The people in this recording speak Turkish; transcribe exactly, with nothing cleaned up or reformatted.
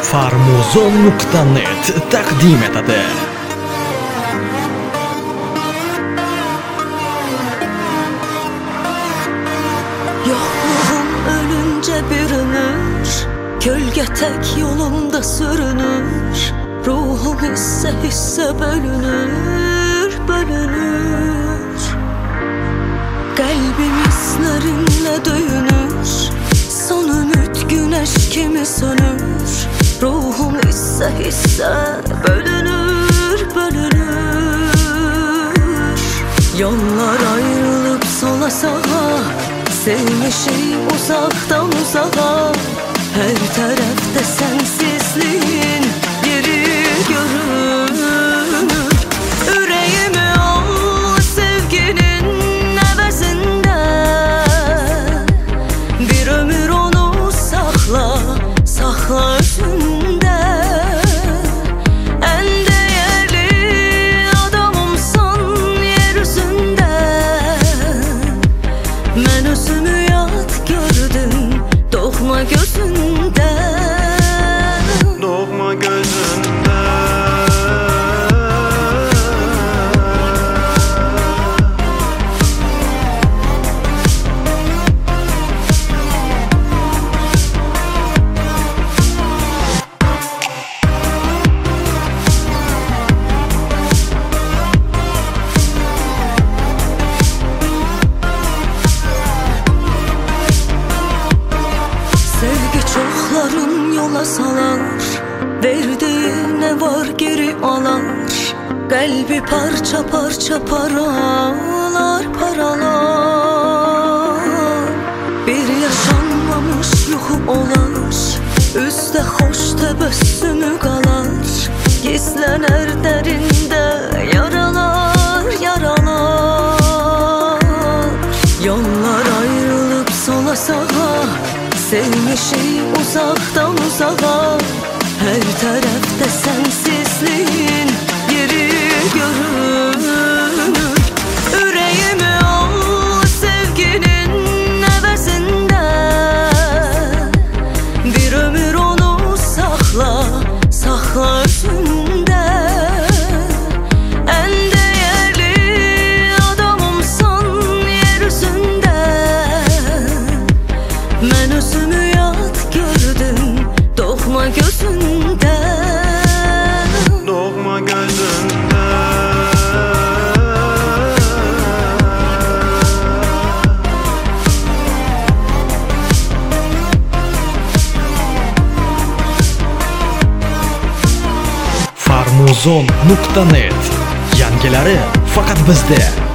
Farmuzon nuqta net taqdim etadi. Yokluğum ölünce bürünür, gölge tek yolumda sürünür. Ruhum hisse hisse bölünür, bölünür. Kalbim hislerinle döyünür, son ümit güneş kimi sönür. Ruhum hisse hisse bölünür, bölünür. Yollar ayrılıp sola sağa, sevmişim uzaktan uzağa. Her tarafta sensizliğin yeri görünür. Yüreğimi al sevginin evesinde, bir ömür onu sakla, sakla özünde. En değerli adamımsan yeryüzünde. Ben özümü yad gördüm doğma gözünde, doğma gözünde. sevgi çokların yola salar. Verdiğine var geri alar. Kalbi parça parça paralar, paralar. Bir yaşanmamış yuhu olar, üstte hoş tebessümü kalar. Gizlenir derinde yaralar, yaralar. Yollar ayrılıp sola sağa, sevmişim uzaktan uzağa. Her tarafta sensizliğin yeri görünür. Yüreğimi al sevginin evesinde, bir ömür onu sakla, sakla özünde. En değerli adamımsan yeryüzünde. Ben özümü yad gördüm doğma gözünde, Doğma gözünde. Farmuzon nuqta net yangilari faqat bizda.